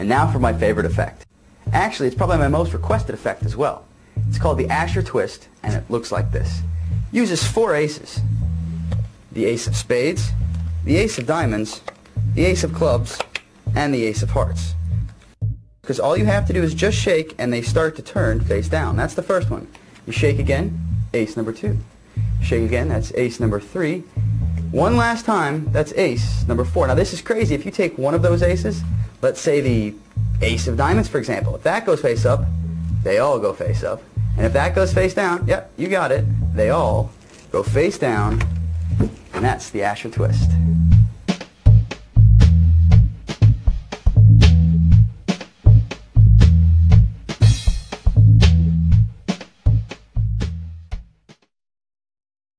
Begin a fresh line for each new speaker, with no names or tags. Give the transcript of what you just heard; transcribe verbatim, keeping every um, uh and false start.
And now for my favorite effect. Actually, it's probably my most requested effect as well. It's called the Asher Twist, and it looks like this. Uses four aces. The ace of spades, the ace of diamonds, the ace of clubs, and the ace of hearts. Because all you have to do is just shake and they start to turn face down. That's the first one. You shake again, ace number two. Shake again, that's ace number three. One last time, that's ace number four. Now this is crazy. If you take one of those aces, let's say the ace of diamonds, for example. If that goes face up, they all go face up. And if that goes face down, yep, you got it. They all go face down, and that's the Asher Twist.